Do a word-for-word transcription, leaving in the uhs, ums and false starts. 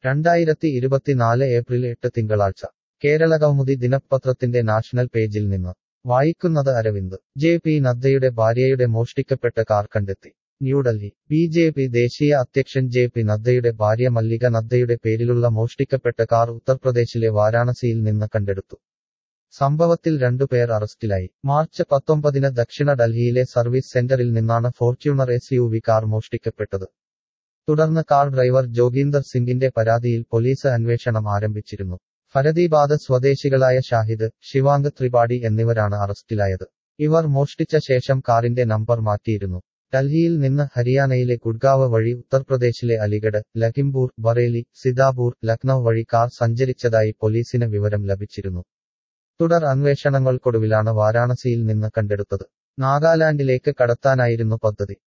രണ്ടായിരത്തി ഇരുപത്തിനാല് ഏപ്രിൽ എട്ട് തിങ്കളാഴ്ച കേരളകൗമുദി ദിനപത്രത്തിന്റെ നാഷണൽ പേജിൽ നിന്ന് വായിക്കുന്നത് അരവിന്ദ്. ജെ പി നദ്ദയുടെ ഭാര്യയുടെ മോഷ്ടിക്കപ്പെട്ട കാർ കണ്ടെത്തി. ന്യൂഡൽഹി. ബി ജെ പി ദേശീയ അധ്യക്ഷൻ ജെ പി നദ്ദയുടെ ഭാര്യ മല്ലിക നദ്ദയുടെ പേരിലുള്ള മോഷ്ടിക്കപ്പെട്ട കാർ ഉത്തർപ്രദേശിലെ വാരാണസിയിൽ നിന്ന് കണ്ടെടുത്തു. സംഭവത്തിൽ രണ്ടുപേർ അറസ്റ്റിലായി. മാർച്ച് പത്തൊമ്പതിന് ദക്ഷിണ ഡൽഹിയിലെ സർവീസ് സെന്ററിൽ നിന്നാണ് Fortuner S U V car മോഷ്ടിക്കപ്പെട്ടത്. തുടർന്ന് കാർ ഡ്രൈവർ ജോഗീന്ദർ സിംഗിന്റെ പരാതിയിൽ പോലീസ് അന്വേഷണം ആരംഭിച്ചിരുന്നു. ഫരീദാബാദ് സ്വദേശികളായ ഷാഹിദ്, ശിവാംഗ് ത്രിപാഠി എന്നിവരാണ് അറസ്റ്റിലായത്. ഇവർ മോഷ്ടിച്ച ശേഷം കാറിന്റെ നമ്പർ മാറ്റിയിരുന്നു. ഡൽഹിയിൽ നിന്ന് ഹരിയാനയിലെ ഗുഡ്ഗാവ് വഴി ഉത്തർപ്രദേശിലെ അലിഗഡ്, ലഖിംപൂർ, ബറേലി, സിതാപൂർ, ലക്നൌ വഴി കാർ സഞ്ചരിച്ചതായി പോലീസിന് വിവരം ലഭിച്ചിരുന്നു. തുടർ അന്വേഷണങ്ങൾക്കൊടുവിലാണ് വാരാണസിയിൽ നിന്ന് കണ്ടെടുത്തത്. നാഗാലാൻഡിലേക്ക് കടത്താനായിരുന്നു പദ്ധതി.